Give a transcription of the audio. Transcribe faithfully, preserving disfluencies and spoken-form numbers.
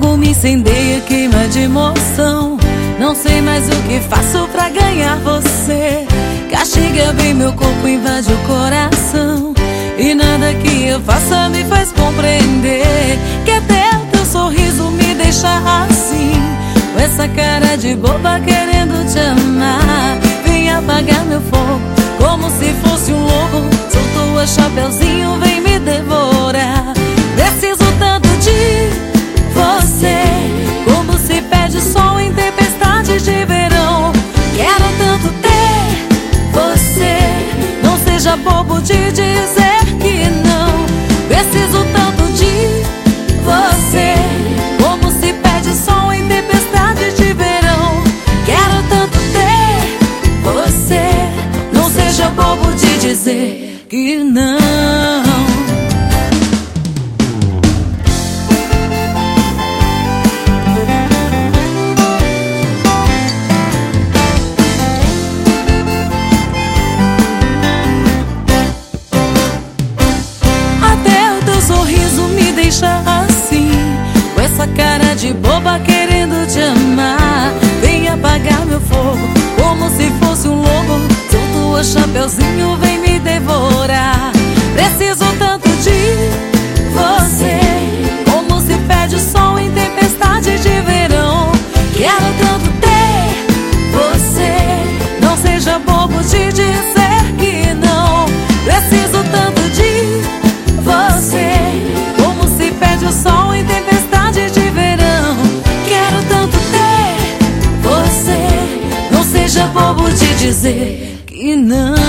fogo me incendeia, queima de emoção. Não sei mais o que faço pra ganhar você. Castiga bem meu corpo, invade o coração. E nada que eu faça me faz compreender que até o teu sorriso me deixa assim, com essa cara de boba querendo te amar. Vem apagar meu fogo como se fosse um lobo. Soltou o chapeuzinho, vem me devorar. Preciso tanto de você, como se perde sol em tempestade de verão. Quero tanto ter você, não seja bobo de dizer que não. Preciso tanto de você, como se perde sol em tempestade de verão. Quero tanto ter você, não seja bobo de dizer que não. Assim, com essa cara de boba querendo te amar. Vem apagar meu fogo como se fosse um lobo. Solta o chapeuzinho, vem me devorar. Preciso tanto de você, como se perde o sol em tempestade de verão. Quero tanto ter você, não seja bobo de dizer que não. Preciso tanto de você, perde o sol em tempestade de verão. Quero tanto ter você, não seja bobo de dizer que não.